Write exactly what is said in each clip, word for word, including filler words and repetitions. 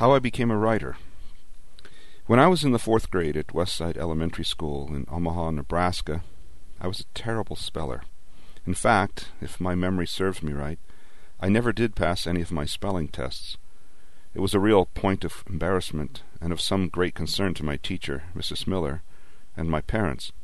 How I became a writer. When I was in the fourth grade at Westside Elementary School in Omaha, Nebraska, I was a terrible speller. In fact, if my memory serves me right, I never did pass any of my spelling tests. It was a real point of embarrassment and of some great concern to my teacher, Missus Miller, and my parents.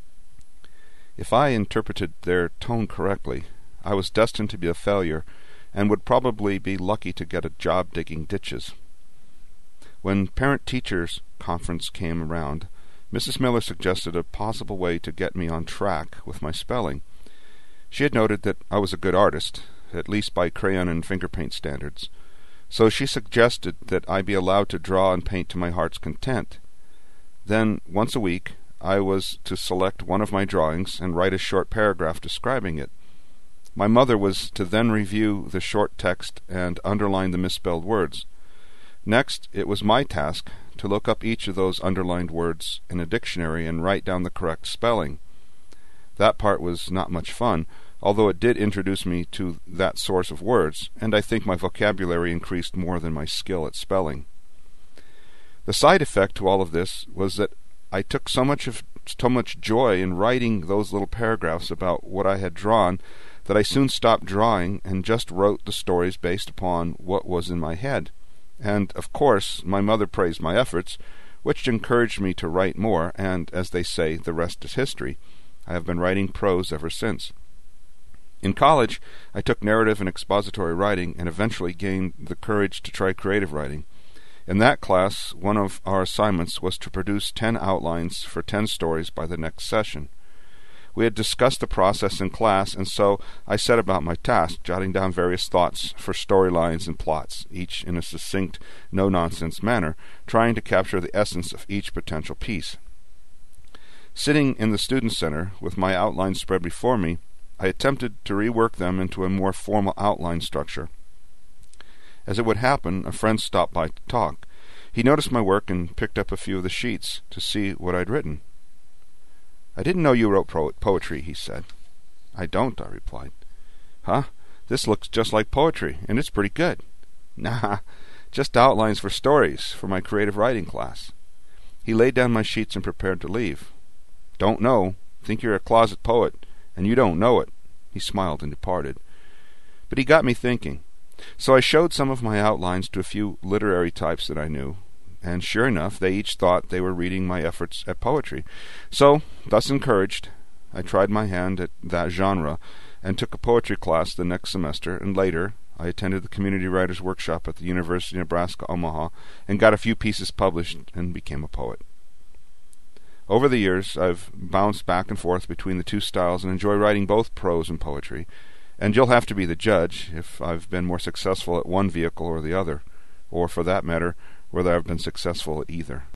If I interpreted their tone correctly, I was destined to be a failure and would probably be lucky to get a job digging ditches. When parent-teachers conference came around, Missus Miller suggested a possible way to get me on track with my spelling. She had noted that I was a good artist, at least by crayon and finger paint standards, so she suggested that I be allowed to draw and paint to my heart's content. Then, once a week, I was to select one of my drawings and write a short paragraph describing it. My mother was to then review the short text and underline the misspelled words. Next, it was my task to look up each of those underlined words in a dictionary and write down the correct spelling. That part was not much fun, although it did introduce me to that source of words, and I think my vocabulary increased more than my skill at spelling. The side effect to all of this was that I took so much of so much joy in writing those little paragraphs about what I had drawn that I soon stopped drawing and just wrote the stories based upon what was in my head. And, of course, my mother praised my efforts, which encouraged me to write more, and, as they say, the rest is history. I have been writing prose ever since. In college, I took narrative and expository writing and eventually gained the courage to try creative writing. In that class, one of our assignments was to produce ten outlines for ten stories by the next session. We had discussed the process in class, and so I set about my task, jotting down various thoughts for storylines and plots, each in a succinct, no-nonsense manner, trying to capture the essence of each potential piece. Sitting in the student center, with my outlines spread before me, I attempted to rework them into a more formal outline structure. As it would happen, a friend stopped by to talk. He noticed my work and picked up a few of the sheets to see what I'd written. "I didn't know you wrote po- poetry," he said. "I don't," I replied. "Huh? This looks just like poetry, and it's pretty good." "Nah, just outlines for stories for my creative writing class." He laid down my sheets and prepared to leave. "Don't know. Think you're a closet poet, and you don't know it." He smiled and departed. But he got me thinking. So I showed some of my outlines to a few literary types that I knew, and sure enough, they each thought they were reading my efforts at poetry. So, thus encouraged, I tried my hand at that genre and took a poetry class the next semester, and later I attended the Community Writers' Workshop at the University of Nebraska, Omaha, and got a few pieces published and became a poet. Over the years, I've bounced back and forth between the two styles and enjoy writing both prose and poetry, and you'll have to be the judge if I've been more successful at one vehicle or the other, or, for that matter, whether I've been successful at either.